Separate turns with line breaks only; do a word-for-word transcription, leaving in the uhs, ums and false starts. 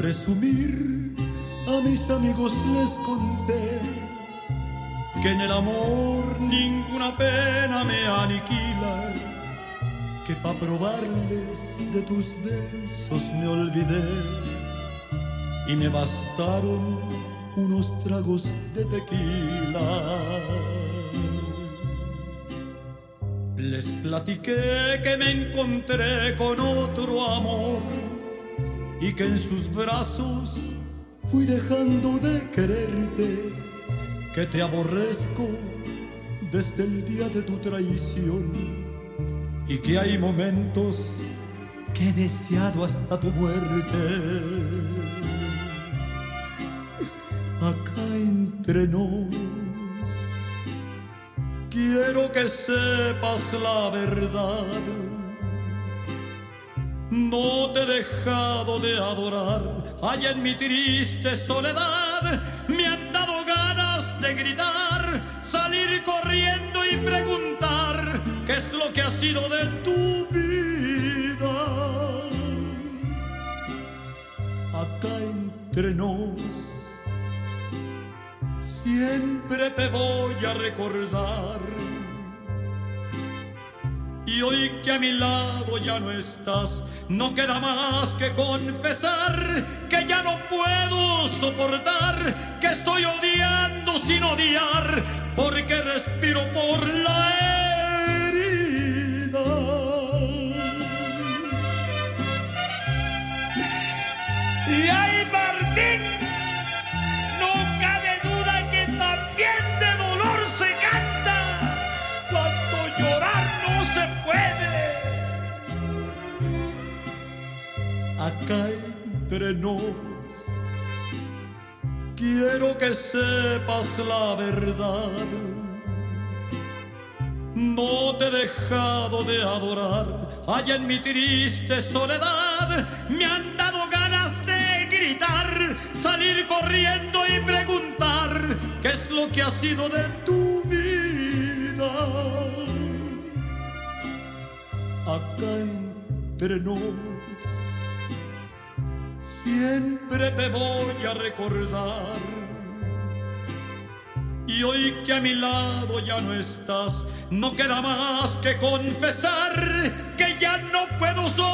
presumir, a mis amigos les conté que en el amor ninguna pena me aniquila, que pa' probarles de tus besos me olvidé y me bastaron unos tragos de tequila. Les platiqué que me encontré con otro amor y que en sus brazos fui dejando de quererte, que te aborrezco desde el día de tu traición y que hay momentos que he deseado hasta tu muerte. Acá entre nos quiero que sepas la verdad. No te he dejado de adorar. Allá en mi triste soledad me han dado ganas de gritar, salir corriendo y preguntar qué es lo que ha sido de tu vida. Acá entre nos siempre te voy a recordar. Y hoy que a mi lado ya no estás, no queda más que confesar que ya no puedo soportar, que estoy odiando sin odiar, porque respiro por la herida.
Y ay, Martín, no cabe duda que también de dolor se canta cuando llorar no se puede.
Acá entre nos quiero que sepas la verdad. No te he dejado de adorar. Allá en mi triste soledad me han dado ganas de gritar, salir corriendo y preguntar qué es lo que ha sido de tu vida. Acá entre nos siempre te voy a recordar. Y hoy que a mi lado ya no estás, no queda más que confesar que ya no puedo soportar